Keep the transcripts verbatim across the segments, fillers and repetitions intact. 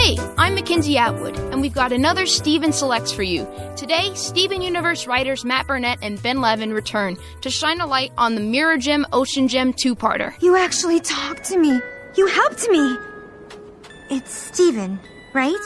Hey, I'm Mackenzie Atwood, and we've got another Steven Selects for you. Today, Steven Universe writers Matt Burnett and Ben Levin return to shine a light on the Mirror Gem Ocean Gem two-parter. You actually talked to me. You helped me. It's Steven, right?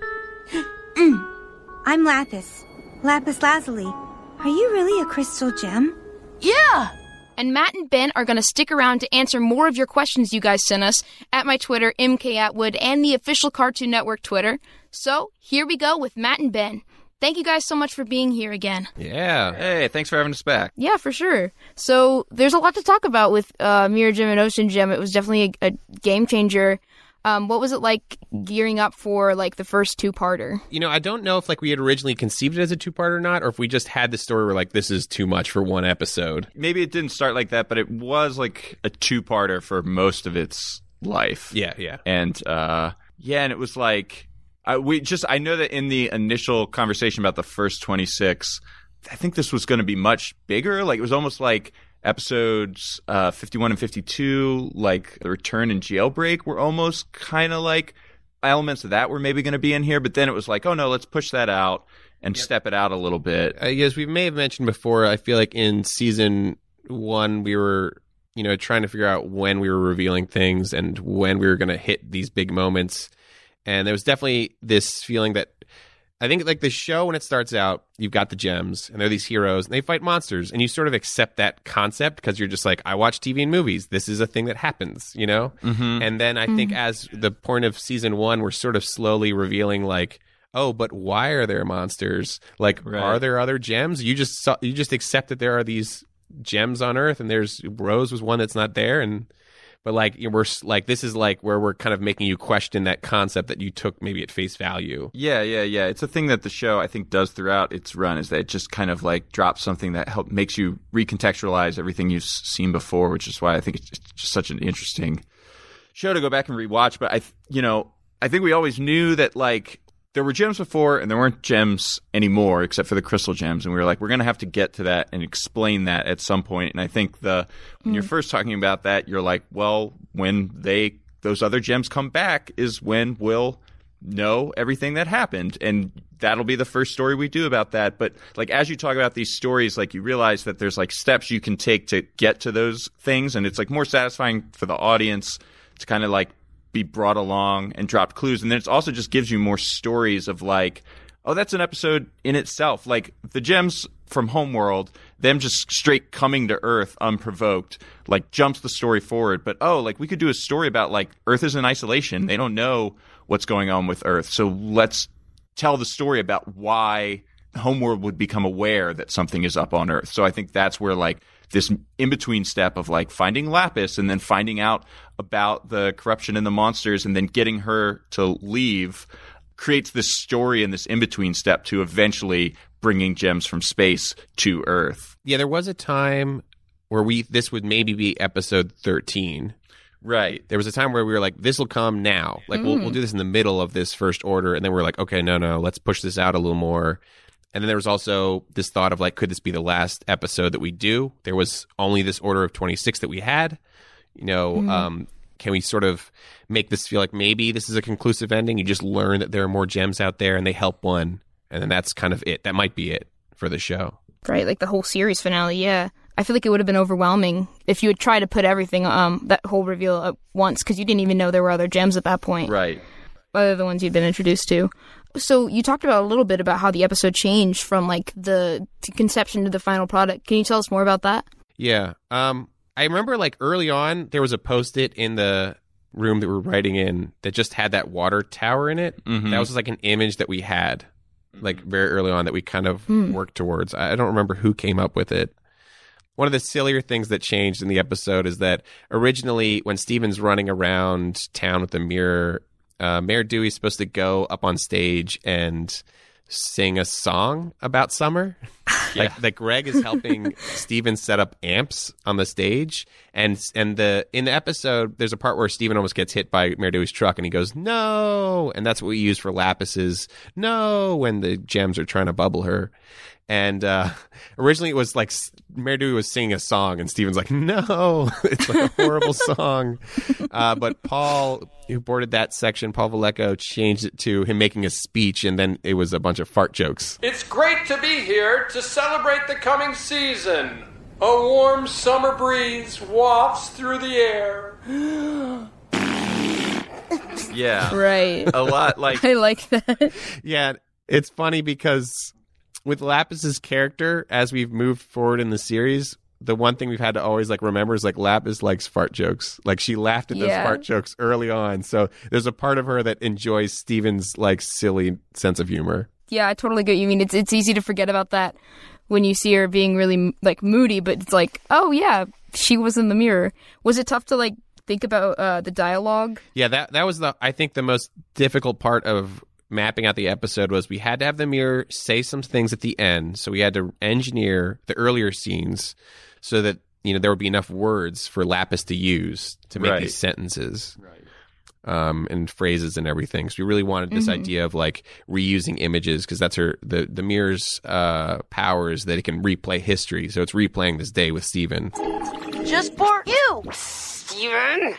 I'm Lapis. Lapis Lazuli. Are you really a crystal gem? Yeah! And Matt and Ben are going to stick around to answer more of your questions you guys sent us at my Twitter, M K Atwood, and the official Cartoon Network Twitter. So, here we go with Matt and Ben. Thank you guys so much for being here again. Yeah. Hey, thanks for having us back. Yeah, for sure. So, there's a lot to talk about with uh, Mirror Gem and Ocean Gem. It was definitely a, a game changer. Um, what was it like gearing up for, like, the first two-parter? You know, I don't know if, like, we had originally conceived it as a two-parter or not, or if we just had the story where, like, this is too much for one episode. Maybe it didn't start like that, but it was, like, a two-parter for most of its life. Yeah, yeah. And, uh, yeah, and it was, like, I, we just, I know that in the initial conversation about the first twenty-six, I think this was going to be much bigger. Like, it was almost like episodes uh, fifty-one and fifty-two, like the return and jailbreak, were almost kind of like elements of that were maybe going to be in here. But then it was like, oh no, let's push that out and yep. step it out a little bit. Uh, yes, we may have mentioned before, I feel like in season one, we were, you know, trying to figure out when we were revealing things and when we were going to hit these big moments. And there was definitely this feeling that I think, like, the show, when it starts out, you've got the gems, and they're these heroes, and they fight monsters, and you sort of accept that concept because you're just like, I watch T V and movies. This is a thing that happens, you know? Mm-hmm. And then I mm-hmm. think as the point of season one, we're sort of slowly revealing, like, oh, but why are there monsters? Like, right. are there other gems? You just saw, you just accept that there are these gems on Earth, and there's Rose was one that's not there, and... But, like, we're like, this is like where we're kind of making you question that concept that you took maybe at face value. Yeah, yeah, yeah. It's a thing that the show, I think, does throughout its run, is that it just kind of, like, drops something that help, makes you recontextualize everything you've seen before, which is why I think it's just such an interesting show to go back and rewatch. But, I, you know, I think we always knew that, like, there were gems before and there weren't gems anymore except for the crystal gems. And we were like, we're going to have to get to that and explain that at some point. And I think the when mm. you're first talking about that, you're like, well, when they those other gems come back is when we'll know everything that happened. And that'll be the first story we do about that. But, like, as you talk about these stories, like, you realize that there's, like, steps you can take to get to those things. And it's, like, more satisfying for the audience to kind of, like, be brought along and dropped clues. And then it also just gives you more stories of, like, oh, that's an episode in itself. Like, the gems from Homeworld, them just straight coming to Earth unprovoked, like, jumps the story forward. But, oh, like, we could do a story about, like, Earth is in isolation. They don't know what's going on with Earth. So let's tell the story about why Homeworld would become aware that something is up on Earth. So I think that's where, like, this in-between step of, like, finding Lapis and then finding out about the corruption and the monsters and then getting her to leave creates this story and this in-between step to eventually bringing gems from space to Earth. Yeah, there was a time where we this would maybe be episode thirteen. Right. There was a time where we were like, this will come now. Like, mm. we'll, we'll do this in the middle of this first order. And then we're like, okay, no, no, let's push this out a little more. And then there was also this thought of, like, could this be the last episode that we do? There was only this order of twenty-six that we had. You know, mm. um, can we sort of make this feel like maybe this is a conclusive ending? You just learn that there are more gems out there and they help one. And then that's kind of it. That might be it for the show. Right, like the whole series finale, yeah. I feel like it would have been overwhelming if you had tried to put everything, um, that whole reveal at once, because you didn't even know there were other gems at that point. Right. Other than the ones you'd been introduced to. So you talked about a little bit about how the episode changed from, like, the conception to the final product. Can you tell us more about that? Yeah. Um, I remember, like, early on, there was a Post-it in the room that we were writing in that just had that water tower in it. Mm-hmm. That was just, like, an image that we had, like, very early on that we kind of mm. worked towards. I don't remember who came up with it. One of the sillier things that changed in the episode is that originally when Steven's running around town with the mirror, Uh, Mayor Dewey's supposed to go up on stage and sing a song about summer. Yeah. Like, like Greg is helping Steven set up amps on the stage, and and the in the episode there's a part where Steven almost gets hit by Mayor Dewey's truck, and he goes no, and that's what we use for Lapis's no when the gems are trying to bubble her. And uh, originally it was like Mayor Dewey was singing a song, and Steven's like, no, it's like a horrible song. Uh, but Paul, who boarded that section, Paul Vallejo, changed it to him making a speech, and then it was a bunch of fart jokes. It's great to be here to celebrate the coming season. A warm summer breeze wafts through the air. Yeah. Right. A lot like... I like that. Yeah, it's funny because with Lapis's character, as we've moved forward in the series, the one thing we've had to always like remember is like Lapis likes fart jokes. Like she laughed at those Yeah. fart jokes early on. So there's a part of her that enjoys Steven's like silly sense of humor. Yeah, I totally get what you mean. It's it's easy to forget about that when you see her being really like moody, but it's like, oh yeah, she was in the mirror. Was it tough to like think about uh, the dialogue? Yeah, that that was the I think the most difficult part of mapping out the episode was we had to have the mirror say some things at the end. So we had to engineer the earlier scenes so that, you know, there would be enough words for Lapis to use to make Right. these sentences. Right. Um, and phrases and everything. So we really wanted this Mm-hmm. idea of like reusing images because that's her the the mirror's uh, power is that it can replay history. So it's replaying this day with Steven. Just for you, Steven.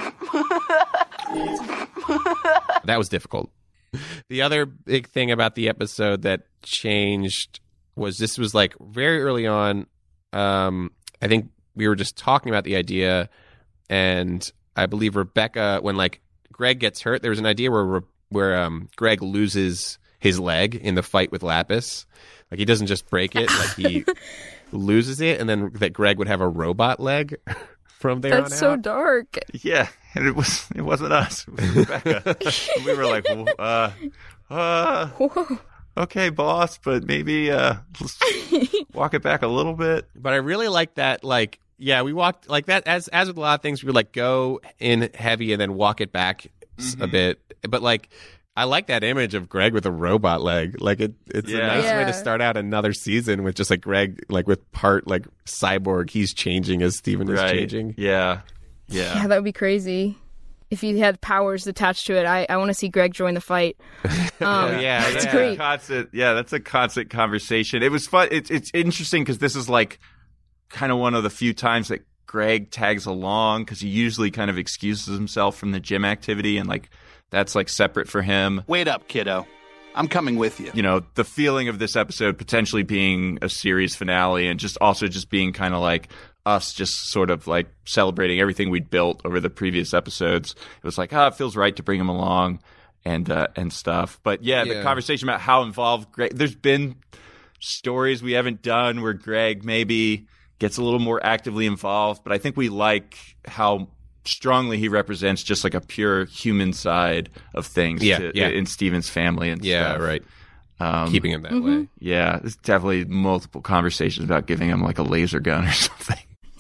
That was difficult. The other big thing about the episode that changed was this was like very early on. Um, I think we were just talking about the idea, and I believe Rebecca, when like Greg gets hurt, there was an idea where where um, Greg loses his leg in the fight with Lapis. Like he doesn't just break it, like he loses it, and then that Greg would have a robot leg from there That's on so out. dark. Yeah, and it was it wasn't us. It was Rebecca. And we were like, uh, uh, Whoa. okay, boss, but maybe uh, let's walk it back a little bit. But I really like that, like, yeah, we walked like that as as with a lot of things, we would like go in heavy and then walk it back s- a bit. But like I like that image of Greg with a robot leg. Like it it's Yeah. a nice way Yeah. to start out another season with just like Greg like with part like cyborg, he's changing as Steven is Right? changing. Yeah, yeah. Yeah, that would be crazy. If he had powers attached to it, I, I want to see Greg join the fight. Um, Oh yeah, That's yeah. great. Constant, yeah, that's a constant conversation. It was fun. It's it's interesting because this is like kind of one of the few times that Greg tags along because he usually kind of excuses himself from the gym activity and like that's like separate for him. Wait up, kiddo. I'm coming with you. You know, the feeling of this episode potentially being a series finale and just also just being kind of like us just sort of like celebrating everything we'd built over the previous episodes. It was like, ah, oh, it feels right to bring him along and uh, and stuff. But yeah, the Yeah. conversation about how involved Greg, there's been stories we haven't done where Greg maybe gets a little more actively involved, but I think we like how strongly he represents just like a pure human side of things Yeah, to, yeah. in Steven's family and Yeah, stuff. right. Um, Keeping him that Mm-hmm. way. Yeah, there's definitely multiple conversations about giving him like a laser gun or something.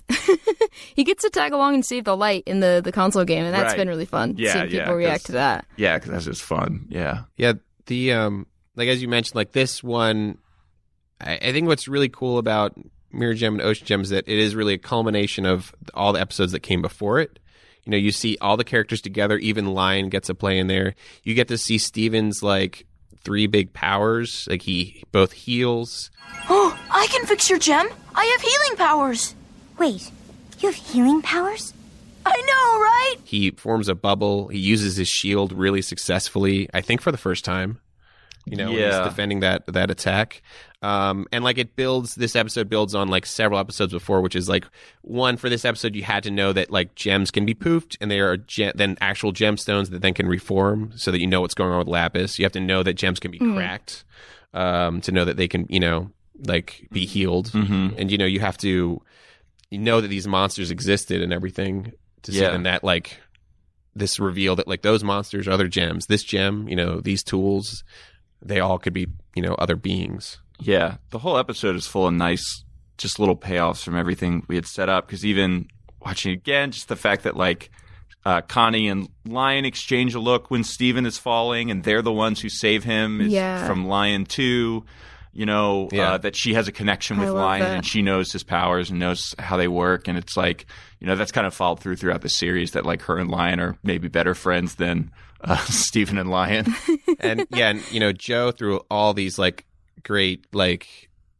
He gets to tag along and save the light in the, the console game, and that's Right. been really fun. Yeah, seeing people yeah, 'cause- react to that. Yeah, because that's just fun. Yeah. Yeah, the um, like as you mentioned, like this one, I, I think what's really cool about Mirror Gem and Ocean Gem is that it is really a culmination of all the episodes that came before it. You know, you see all the characters together. Even Lion gets a play in there. You get to see Steven's like three big powers. Like he both heals. Oh, I can fix your gem. I have healing powers. Wait, you have healing powers? I know, right? He forms a bubble. He uses his shield really successfully. I think for the first time. You know, when Yeah. he's defending that that attack. Um, and like it builds, this episode builds on like several episodes before, which is like one for this episode, you had to know that like gems can be poofed and they are ge- then actual gemstones that then can reform so that you know what's going on with Lapis. You have to know that gems can be cracked um, to know that they can, you know, like be healed. Mm-hmm. And, you know, you have to you know that these monsters existed and everything to see Yeah. then that like this reveal that like those monsters are other gems. This gem, you know, these tools, they all could be, you know, other beings. Yeah, the whole episode is full of nice, just little payoffs from everything we had set up. Because even watching it again, just the fact that like uh, Connie and Lion exchange a look when Steven is falling, and they're the ones who save him is Yeah. from Lion two. You know, Yeah. uh, that she has a connection I with love Lion that. and she knows his powers and knows how they work. And it's like, you know, that's kind of followed through throughout the series that like her and Lion are maybe better friends than uh, Steven and Lion. And yeah, and you know, Joe through all these like great like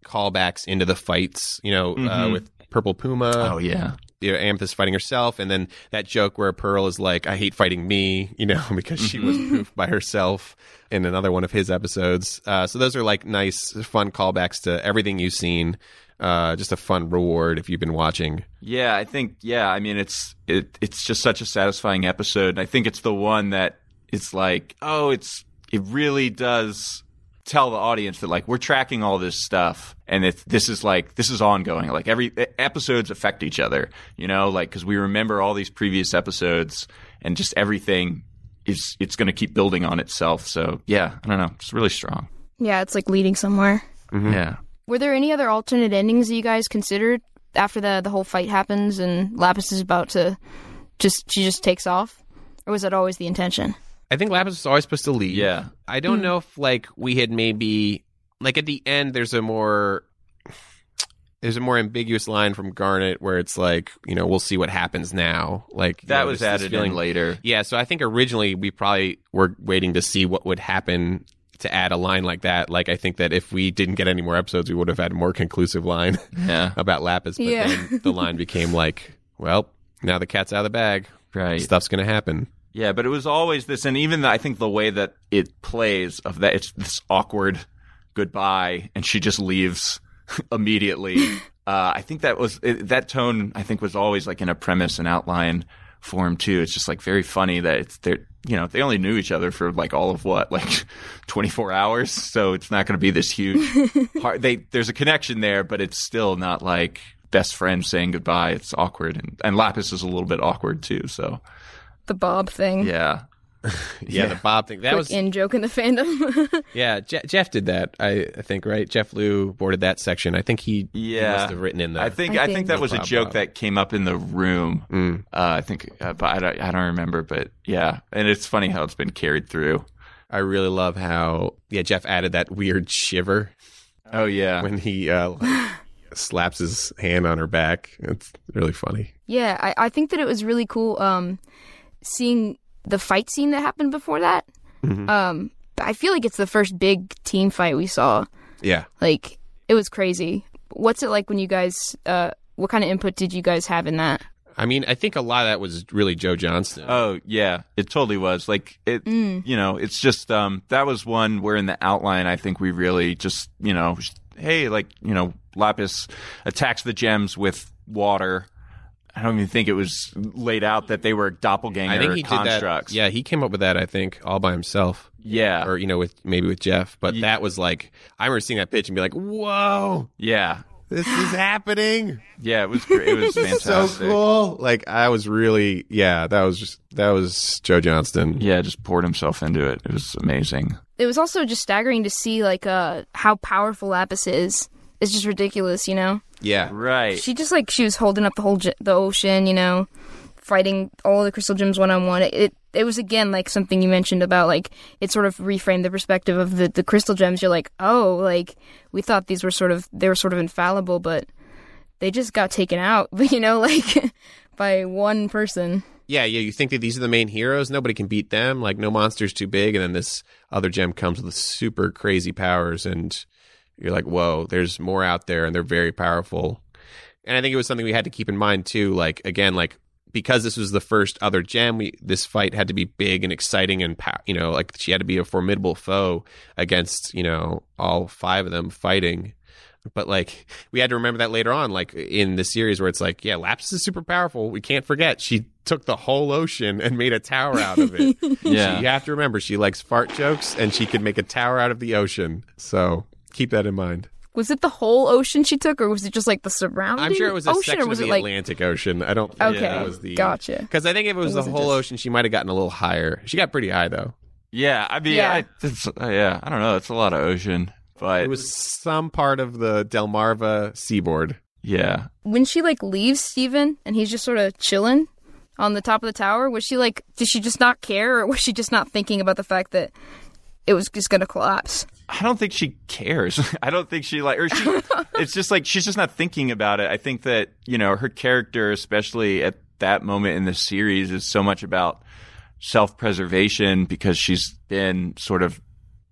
callbacks into the fights, you know, Mm-hmm. uh, with Purple Puma. Oh, yeah. You know, Amethyst fighting herself, and then that joke where Pearl is like, I hate fighting me, you know, because she was poofed by herself in another one of his episodes. Uh, so those are like nice, fun callbacks to everything you've seen. Uh, just a fun reward if you've been watching. Yeah, I think, yeah, I mean, it's it, it's just such a satisfying episode. And I think it's the one that it's like, oh, it's it really does tell the audience that, like, we're tracking all this stuff. And it, this is like, this is ongoing. Like, every episodes affect each other, you know, like, because we remember all these previous episodes and just everything is, it's going to keep building on itself. So, yeah, I don't know. It's really strong. Yeah, it's like leading somewhere. Mm-hmm. Yeah. Were there any other alternate endings that you guys considered after the the whole fight happens and Lapis is about to just she just takes off, or was that always the intention? I think Lapis was always supposed to leave. Yeah. I don't know if like we had maybe like at the end there's a more there's a more ambiguous line from Garnet where it's like, you know, we'll see what happens now. Like you That know, was there's this added feeling in later. Yeah, so I think originally we probably were waiting to see what would happen to add a line like that. Like I think that if we didn't get any more episodes, we would have had a more conclusive line Yeah. about Lapis. But Yeah. then the line became like, well, now the cat's out of the bag. Right. Stuff's gonna happen. Yeah, but it was always this, and even the, I think the way that it plays of that, it's this awkward goodbye, and she just leaves immediately. uh, I think that was it, that tone. I think was always like in a premise and outline form too. It's just like very funny that it's they're you know they only knew each other for like all of what like twenty-four hours, so it's not going to be this huge. hard, they there's a connection there, but it's still not like best friends saying goodbye. It's awkward, and and Lapis is a little bit awkward too. So. The Bob thing. Yeah. Yeah, the Bob thing. That Quick was in joke in the fandom. yeah. Je- Jeff did that. I, I think right. Jeff Liu boarded that section. I think he, he Yeah. must have written in the. I think I I think- think that was a Bob joke Bob. that came up in the room. Mm. Uh, I think, uh, but I don't, I don't remember. But yeah, and it's funny how it's been carried through. I really love how yeah Jeff added that weird shiver Oh yeah, when he uh, like, slaps his hand on her back. It's really funny. Yeah, I, I think that it was really cool um, seeing the fight scene that happened before that. Mm-hmm. Um, I feel like it's the first big team fight we saw. Yeah. Like, it was crazy. What's it like when you guys, uh, what kind of input did you guys have in that? I mean, I think a lot of that was really Joe Johnston. Oh yeah, it totally was. Like it, you know, it's just um, that was one where in the outline, I think we really just, you know, hey, like you know, Lapis attacks the gems with water. I don't even think it was laid out that they were doppelganger I think he constructs. did that. Yeah, he came up with that. I think all by himself. Yeah, Or you know, with maybe with Jeff. But that was like, I remember seeing that pitch and be like, "Whoa, yeah, this is happening! yeah. It was great. It was fantastic. So cool!" Like I was really, yeah, that was just that was Joe Johnston. Yeah, just poured himself into it. It was amazing. It was also just staggering to see, like, uh, how powerful Lapis is. It's just ridiculous, you know? Yeah, Right. She just, like, she was holding up the whole, ge- the ocean, you know, fighting all the crystal gems one-on-one. It, it it was, again, like, something you mentioned about, like, it sort of reframed the perspective of the, the crystal gems. You're like, oh, like, we thought these were sort of, they were sort of infallible, but they just got taken out, you know, like, by one person. yeah, yeah. You think that these are the main heroes? Nobody can beat them. Like no monster's too big, and then this other gem comes with super crazy powers, and you're like, whoa, there's more out there, and they're very powerful. And I think it was something we had to keep in mind too. Like again, like because this was the first other gem, we this fight had to be big and exciting, and pow- you know, like she had to be a formidable foe against you know all five of them fighting. But like we had to remember that later on, like in the series where it's like, yeah, Lapis is super powerful. We can't forget she took the whole ocean and made a tower out of it. Yeah. She, you have to remember she likes fart jokes, and she could make a tower out of the ocean. So keep that in mind. Was it the whole ocean she took, or was it just, like, the surrounding I'm sure it was a ocean, section or was of it, the like... Atlantic Ocean. I don't think Okay, it was the gotcha. Because I think if it was It the wasn't whole just- ocean, she might have gotten a little higher. She got pretty high though. Yeah, I mean, Yeah. I, it's, uh, yeah, I don't know. It's a lot of ocean, but It was some part of the Delmarva seaboard. yeah. When she, like, leaves Steven and he's just sort of chilling on the top of the tower, was she, like, did she just not care, or was she just not thinking about the fact that it was just going to collapse? I don't think she cares. I don't think she like, or she. It's just like she's just not thinking about it. I think that you know her character, especially at that moment in the series, is so much about self-preservation because she's been sort of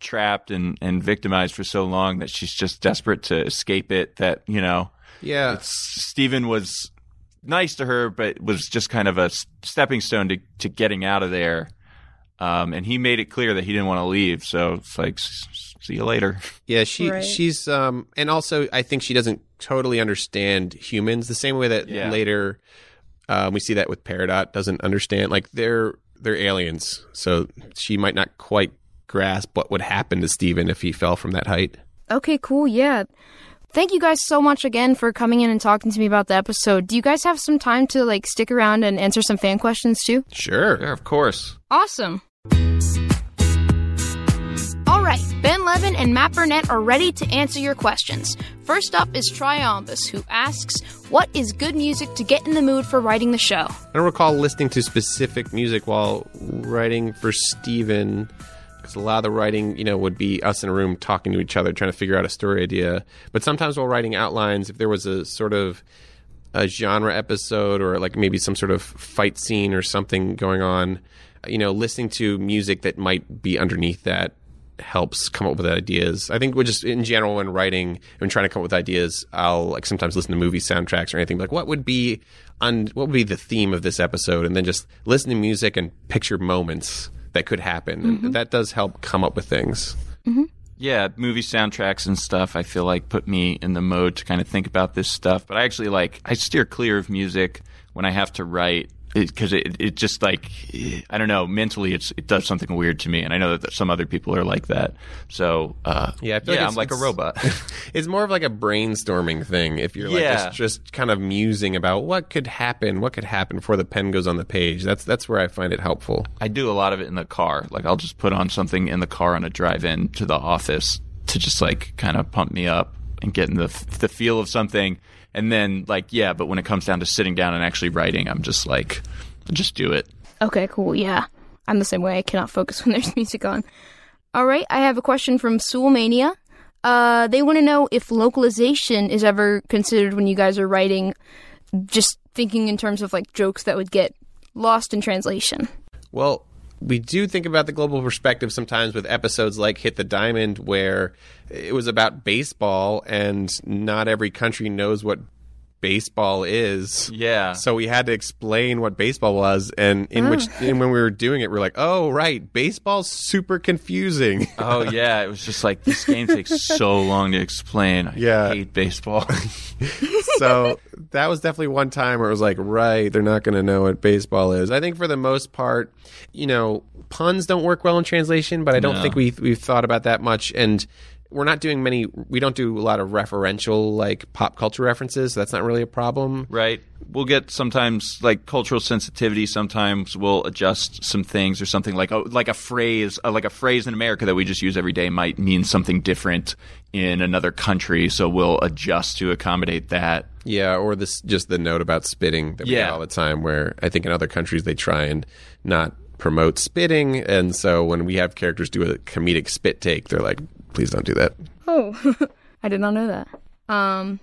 trapped and, and victimized for so long that she's just desperate to escape it. That, you know, Yeah. Steven was nice to her, but was just kind of a stepping stone to, to getting out of there. Um, and he made it clear that he didn't want to leave. So it's like, see you later. Yeah, she Right. she's um and also I think she doesn't totally understand humans the same way that Yeah. later um, we see that with Peridot doesn't understand, like they're they're aliens, so she might not quite grasp what would happen to Steven if he fell from that height. Okay, cool. Yeah. Thank you guys so much again for coming in and talking to me about the episode. Do you guys have some time to like stick around and answer some fan questions too? Sure. Yeah, of course. Awesome. All right, Ben Levin and Matt Burnett are ready to answer your questions. First up is Triumbus, who asks, what is good music to get in the mood for writing the show? I don't recall listening to specific music while writing for Steven, because a lot of the writing, you know, would be us in a room talking to each other, trying to figure out a story idea. But sometimes while writing outlines, if there was a sort of a genre episode or like maybe some sort of fight scene or something going on, you know, listening to music that might be underneath that helps come up with ideas. I think we're just in general when writing and trying to come up with ideas, I'll like sometimes listen to movie soundtracks or anything like what would be un- what would be the theme of this episode, and then just listen to music and picture moments that could happen. Mm-hmm. And that does help come up with things. Mm-hmm. Yeah, movie soundtracks and stuff I feel like put me in the mode to kind of think about this stuff. But I actually like I steer clear of music when I have to write, because it, it, it just like, I don't know, mentally it's, it does something weird to me. And I know that some other people are like that. So, uh, yeah, I feel yeah like I'm like a robot. It's more of like a brainstorming thing. If you're like Yeah. just, just kind of musing about what could happen, what could happen before the pen goes on the page. That's that's where I find it helpful. I do a lot of it in the car. Like I'll just put on something in the car on a drive-in to the office to just like kind of pump me up and get in the the feel of something. And then like, yeah, but when it comes down to sitting down and actually writing, I'm just like, just do it. Okay, cool. Yeah. I'm the same way. I cannot focus when there's music on. All right. I have a question from Soulmania. Uh, they want to know if localization is ever considered when you guys are writing, just thinking in terms of like jokes that would get lost in translation. Well, we do think about the global perspective sometimes with episodes like Hit the Diamond, where it was about baseball and not every country knows what baseball is. Yeah. So we had to explain what baseball was, and in which and when we were doing it, we are like, oh, right, baseball's super confusing. Oh, yeah. It was just like, this game takes so long to explain. I Yeah. hate baseball. So that was definitely one time where it was like, right, they're not going to know what baseball is. I think for the most part, you know, puns don't work well in translation, but I don't No. think we've, we've thought about that much. And we're not doing many, we don't do a lot of referential, like pop culture references. So that's not really a problem. Right. We'll get sometimes like cultural sensitivity. Sometimes we'll adjust some things or something like, oh, like a phrase, uh, like a phrase in America that we just use every day might mean something different in another country. So we'll adjust to accommodate that. Yeah, or this just the note about spitting that we Yeah. get all the time, where I think in other countries they try and not promote spitting. And so when we have characters do a comedic spit take, they're like, please don't do that. Oh, I did not know that. Um,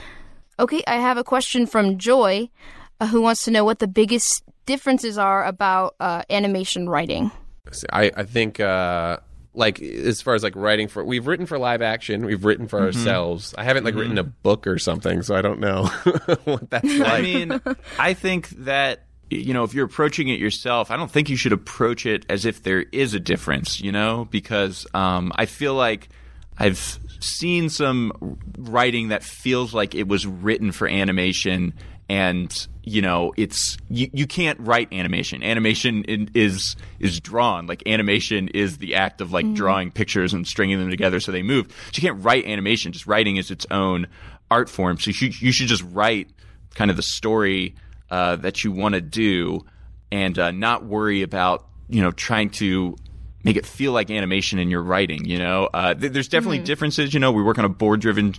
okay, I have a question from Joy, uh, who wants to know what the biggest differences are about uh, animation writing. I, I think, uh, like, as far as like writing for, we've written for live action, we've written for ourselves. I haven't like written a book or something, so I don't know what that's like. I mean, I think that, you know, if you're approaching it yourself, I don't think you should approach it as if there is a difference, you know, because um, I feel like I've seen some writing that feels like it was written for animation, and you know, it's you, you can't write animation. Animation in, is is drawn. Like animation is the act of like drawing pictures and stringing them together so they move. So you can't write animation. Just writing is its own art form. So you should, you should just write kind of the story uh, that you want to do, and uh, not worry about, you know, trying to make it feel like animation in your writing. You know, uh, th- there's definitely differences. You know, we work on a board-driven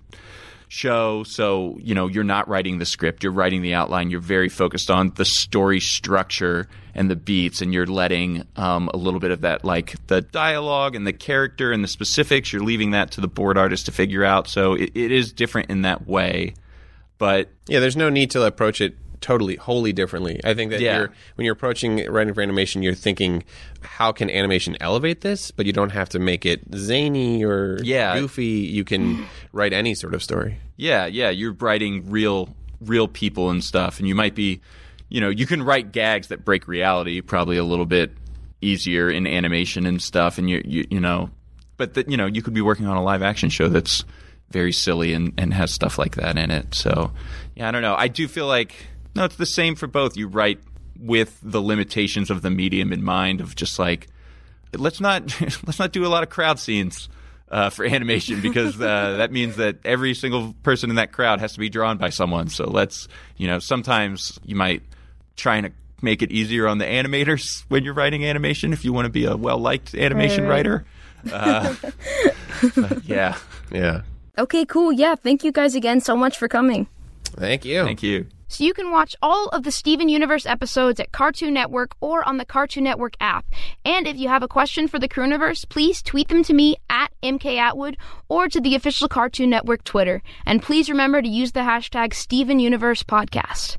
show, so you know, you're not writing the script, you're writing the outline, you're very focused on the story structure and the beats, and you're letting um, a little bit of that, like the dialogue and the character and the specifics, you're leaving that to the board artist to figure out. So it, it is different in that way. But Yeah, there's no need to approach it totally, wholly differently. I think that Yeah. you're when you're approaching writing for animation, you're thinking, how can animation elevate this? But you don't have to make it zany or Yeah. goofy. You can write any sort of story. Yeah, yeah, you're writing real real people and stuff, and you might be, you know, you can write gags that break reality probably a little bit easier in animation and stuff, and you you, you know, but that, you know, you could be working on a live action show that's very silly and, and has stuff like that in it. So, yeah, I don't know. I do feel like, no, it's the same for both. You write with the limitations of the medium in mind, of just like, let's not let's not do a lot of crowd scenes uh, for animation, because uh, that means that every single person in that crowd has to be drawn by someone. So let's, you know, sometimes you might try and make it easier on the animators when you're writing animation if you want to be a well-liked animation Right, right. writer. Uh, but yeah. Yeah. Okay, cool. Yeah, thank you guys again so much for coming. Thank you. Thank you. So you can watch all of the Steven Universe episodes at Cartoon Network or on the Cartoon Network app. And if you have a question for the Crewniverse, please tweet them to me at M K Atwood or to the official Cartoon Network Twitter. And please remember to use the hashtag Steven Universe Podcast.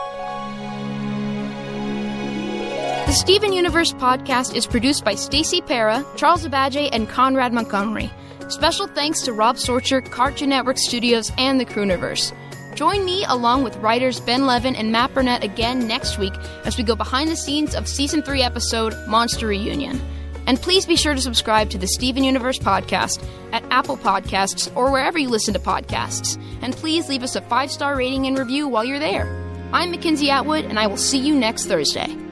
The Steven Universe Podcast is produced by Stacey Para, Charles Abadje, and Conrad Montgomery. Special thanks to Rob Sorcher, Cartoon Network Studios, and the Crewniverse. Join me along with writers Ben Levin and Matt Burnett again next week as we go behind the scenes of Season three episode Monster Reunion. And please be sure to subscribe to the Steven Universe Podcast at Apple Podcasts or wherever you listen to podcasts. And please leave us a five-star rating and review while you're there. I'm Mackenzie Atwood, and I will see you next Thursday.